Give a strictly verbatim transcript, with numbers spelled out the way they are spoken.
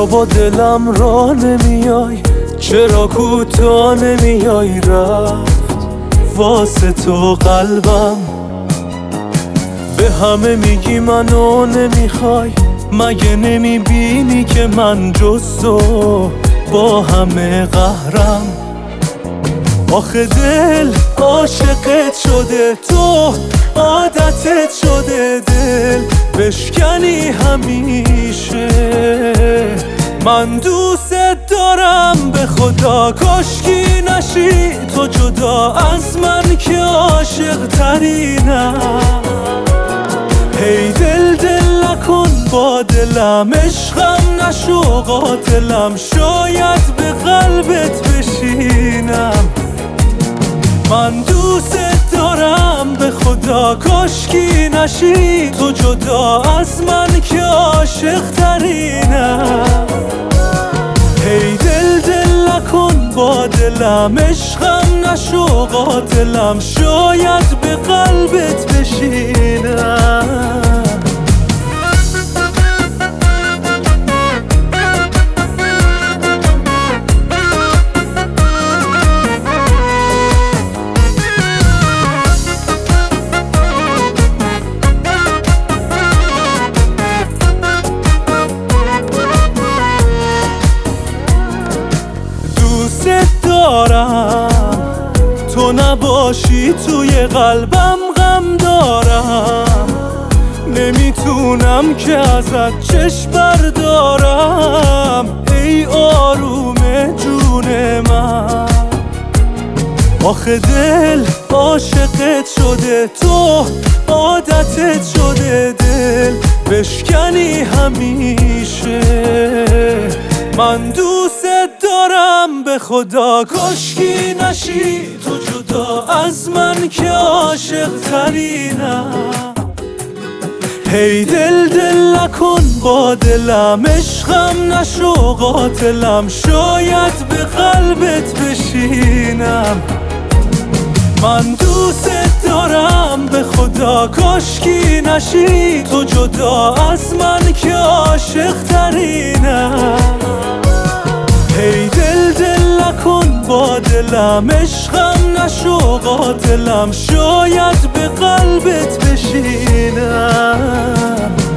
با دلم را نمیای، چرا کوتا نمیای؟ رفت واسه تو قلبم، به همه میگی منو نمیخوای، مگه نمیبینی که من جز تو با همه قهرم؟ آخه دل عاشقت شده، تو عادتت شده، دل بشکنی همیشه. من دوست دارم به خدا، کاشکی نشی تو جدا از من که عاشق ترینم. هی دل دل نکن با دلم، عشقم نشو قاتلم، شاید به قلبت بشینم. من دوست دارم به خدا، کاشکی نشی تو جدا از من که عاشق ترینم. هی دل دل نکن با دلم، عشقم نشو قاتلم، شاید به قلبت بشینم. تو نباشی توی قلبم غم دارم، نمیتونم که ازت چشم بردارم. ای آروم جون من، آخه دل عاشقت شده، تو عادتت شده، دل بشکنی همیشه. من دوست دارم به خدا، کاشکی نشی تو جدا از من که عاشق ترینم. هی دل دل نکن با دلم، عشقم نشو قاتلم، شاید به قلبت بشینم. من دوست دارم به خدا، کاشکی نشی تو جدا از من که عاشق ترینم. هی دل دل نکن با دلم، عشقم نشو قاتلم، شاید به قلبت بشینم.